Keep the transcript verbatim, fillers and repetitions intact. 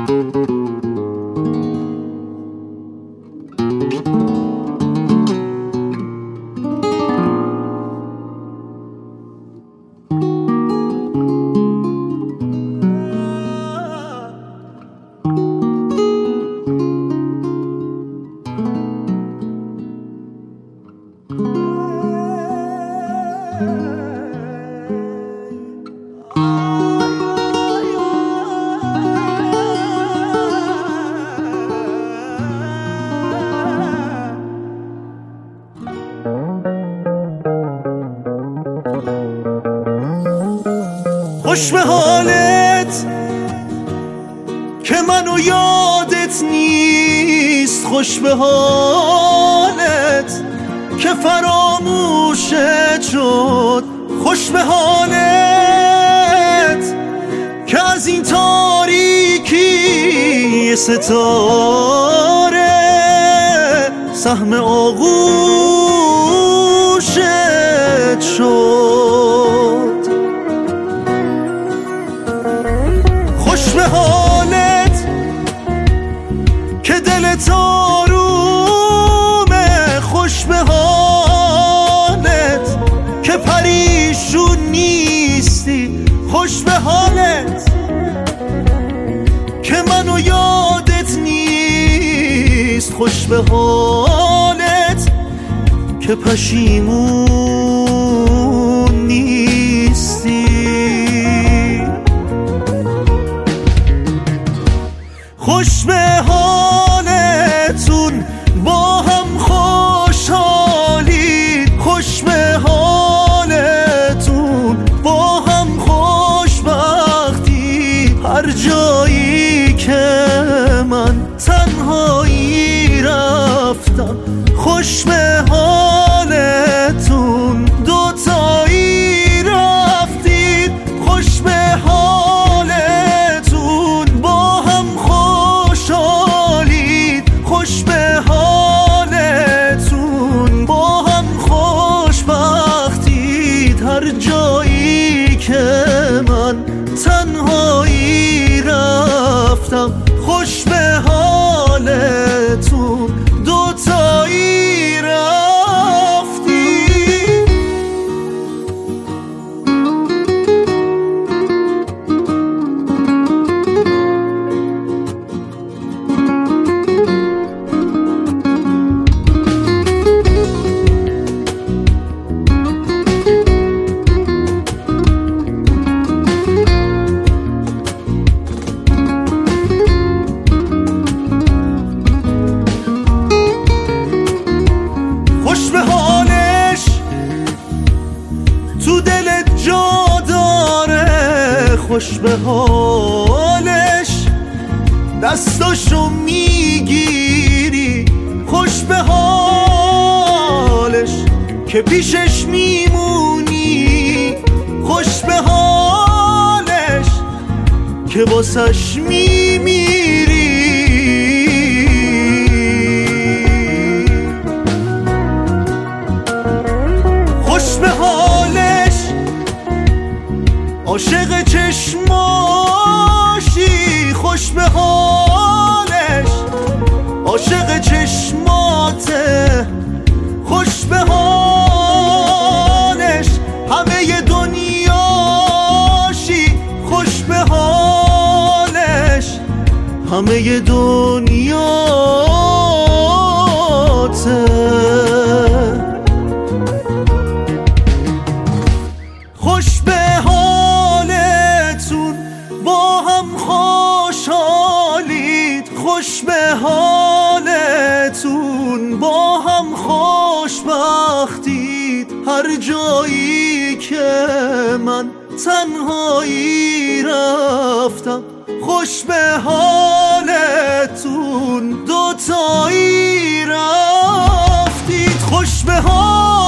خوش به حالت که منو یادت نیست، خوش به حالت که فراموشت شد، خوش به حالت که از این تاریکی ستاره سهم آغوشت شد. خوش به حالت که دلت آرومه، خوش به حالت که پریشون نیستی، خوش به حالت که منو یادت نیست، خوش به حالت که پشیمون نیستی. خوش به حالتون با هم خوشحالید، خوش به حالتون با هم خوشبختی. هر جایی که من تنهایی رفتم، خوش به حالتون دوتایی رفتید، خوش به حالتون با هم خوشحالید، خوش به حالتون با هم خوشبختید. هر جایی که من تنهایی رفتم، خوش به حالتون دوتایی رفتید. خوش به حالش تو دلت جا داره، خوش به حالش دستاشو میگیری، خوش به حالش که پیشش میمونی، خوش به حالش که واسش میمیری. خوش به حالش عاشق چشماشی، خوش به حالش عاشق چشماته، خوش به حالش همه دنیاشی، خوش به حالش همه دنیاته. خوش به حالتون با هم خوشحالید، خوش به حالتون با هم خوشبختید. هر جایی که من تنهایی رفتم، خوش به حالتون دوتایی رفتید، خوش به حالتون